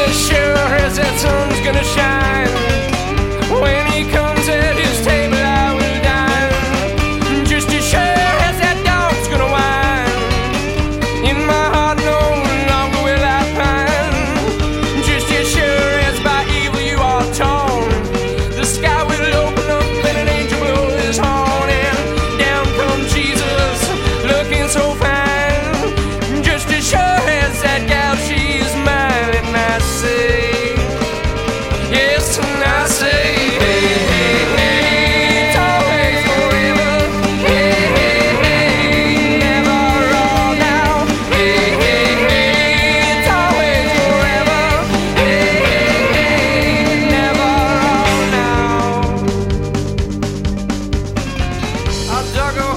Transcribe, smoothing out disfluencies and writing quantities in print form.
as sure as that sun's gonna shine. When he comes at his table, I will dine. Just as sure as that dog's gonna whine. In my heart, no longer will I pine. Just as sure as by evil you are torn, the sky will open up and an angel blow his horn, and down come Jesus, looking so fine. Just as sure as that gal, she's mine, and I say, yes, and I say, hey, hey, hey, it's always forever. Hey, hey, hey, never all now. Hey, hey, hey, it's always forever. Hey, hey, hey, never all now. I dug a